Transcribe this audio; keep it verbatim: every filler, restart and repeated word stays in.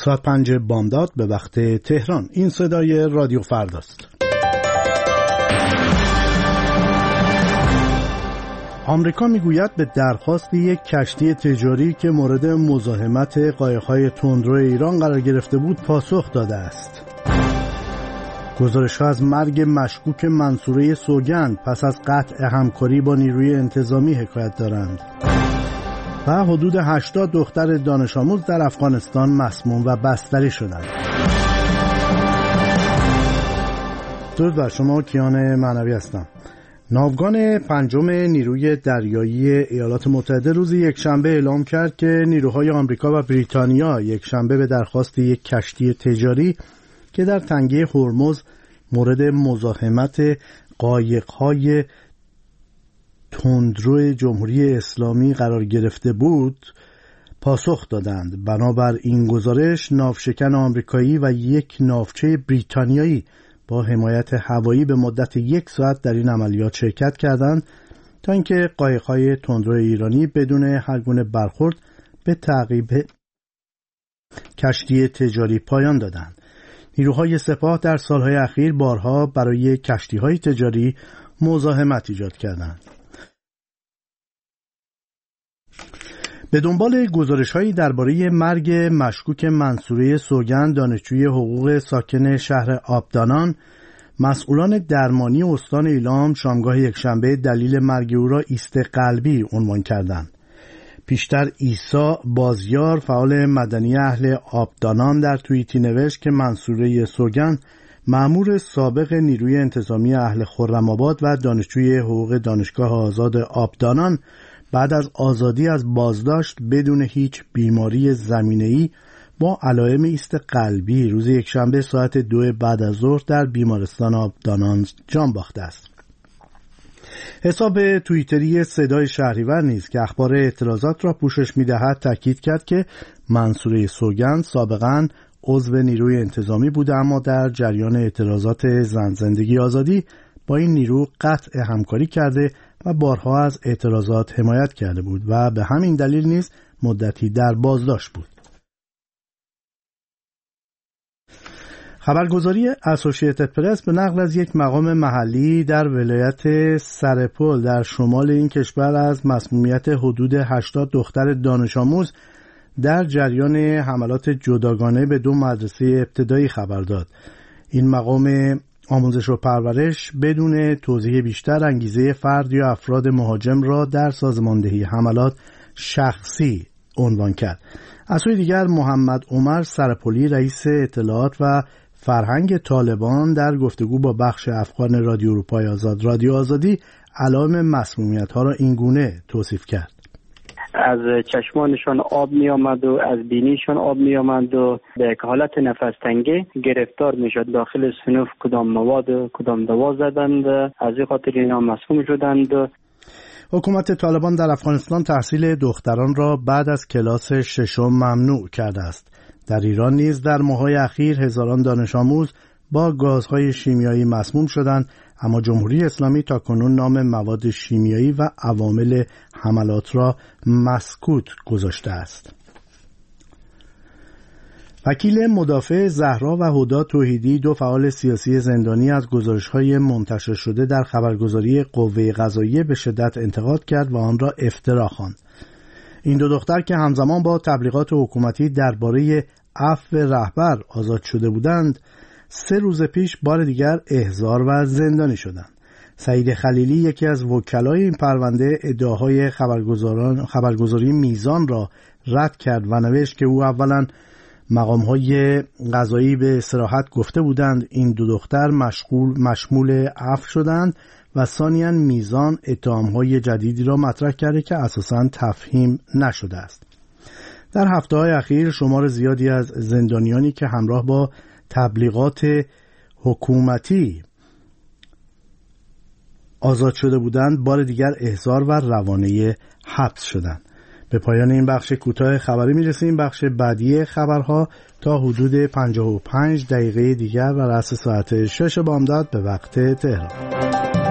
ساعت پنج بامداد به وقت تهران. این صدای رادیو فرداست. آمریکا میگوید به درخواست یک کشتی تجاری که مورد مزاحمت قایق‌های تندرو ایران قرار گرفته بود پاسخ داده است. گزارش‌ها از مرگ مشکوک منصوره سوگند پس از قطع همکاری با نیروی انتظامی حکایت دارند. و حدود هشتاد دختر دانش آموز در افغانستان مسموم و بستری شدند. درود بر شما، کیان معنوی هستم. ناوگان پنجم نیروی دریایی ایالات متحده روز یکشنبه اعلام کرد که نیروهای آمریکا و بریتانیا یکشنبه به درخواست یک کشتی تجاری که در تنگه هرمز مورد مزاحمت قایق‌های تندرو جمهوری اسلامی قرار گرفته بود پاسخ دادند. بنابر این گزارش ناوشکن آمریکایی و یک ناوچه بریتانیایی با حمایت هوایی به مدت یک ساعت در این عملیات شرکت کردند تا اینکه قایق‌های تندرو ایرانی بدون هر گونه برخورد به تعقیب کشتی تجاری پایان دادند. نیروهای سپاه در سالهای اخیر بارها برای کشتی‌های تجاری مزاحمت ایجاد کردند. به دنبال گزارش‌هایی درباره مرگ مشکوک منصوره سوگند دانشجوی حقوق ساکن شهر آبدانان، مسئولان درمانی استان ایلام شامگاه یکشنبه دلیل مرگ او را ایست قلبی عنوان کردند. پیشتر عیسی بازیار فعال مدنی اهل آبدانان در توییتی نوشت که منصوره سوگند مأمور سابق نیروی انتظامی اهل خرم‌آباد و دانشجوی حقوق دانشگاه آزاد آبدانان بعد از آزادی از بازداشت بدون هیچ بیماری زمینه‌ای با علائم ایست قلبی روز یکشنبه ساعت دو بعد از ظهر در بیمارستان آبدانان جان باخته است. حساب توییتری صدای شهریور نیز که اخبار اعتراضات را پوشش می‌دهد تاکید کرد که منصوره سوگند سابقاً عضو نیروی انتظامی بوده، اما در جریان اعتراضات زن زندگی آزادی با این نیرو قطع همکاری کرده و بارها از اعتراضات حمایت کرده بود و به همین دلیل نیز مدتی در بازداشت بود. خبرگزاری اسوسییتد پرس به نقل از یک مقام محلی در ولایت سرپل در شمال این کشور از مسمومیت حدود هشتاد دختر دانش آموز در جریان حملات جداگانه به دو مدرسه ابتدایی خبر داد. این مقام آموزش و پرورش بدون توضیح بیشتر انگیزه فرد یا افراد مهاجم را در سازماندهی حملات شخصی عنوان کرد. از سوی دیگر محمد عمر سرپلی رئیس اطلاعات و فرهنگ طالبان در گفتگو با بخش افغان رادیو اروپای آزاد رادیو آزادی علائم مسمومیت ها را این گونه توصیف کرد: از چشمانشان آب می آمد و از بینیشان آب می آمد و به حالت نفس تنگی گرفتار می شد. داخل صنف کدام مواد و کدام دوا زدند، از این خاطر اینا مسموم شدند. حکومت طالبان در افغانستان تحصیل دختران را بعد از کلاس ششم ممنوع کرده است. در ایران نیز در ماه‌های اخیر هزاران دانش آموز با گازهای شیمیایی مسموم شدند، اما جمهوری اسلامی تاکنون نام مواد شیمیایی و عوامل حملات را مسکوت گذاشته است. وکیل مدافع زهرا و هدی توحیدی، دو فعال سیاسی زندانی، از گزارش‌های منتشر شده در خبرگزاری قوه قضاییه به شدت انتقاد کرد و آن را افترا خواند. این دو دختر که همزمان با تبلیغات حکومتی درباره عفو رهبر آزاد شده بودند، سه روز پیش بار دیگر احضار و زندانی شدند. سعید خلیلی، یکی از وکلای این پرونده، ادعاهای خبرگزاران خبرگزاری میزان را رد کرد و نوشت که او اولا مقام‌های قضایی به صراحت گفته بودند این دو دختر مشغول مشمول عفو شدند و ثانیاً میزان اتهام‌های جدیدی را مطرح کرده که اساساً تفهیم نشده است. در هفته‌های اخیر شمار زیادی از زندانیانی که همراه با تبلیغات حکومتی آزاد شده بودند بار دیگر احضار و روانه حبس شدند. به پایان این بخش کوتاه خبری میرسیم. بخش بعدی خبرها تا حدود پنجاه و پنج دقیقه دیگر و رأس ساعت شش بامداد به وقت تهران.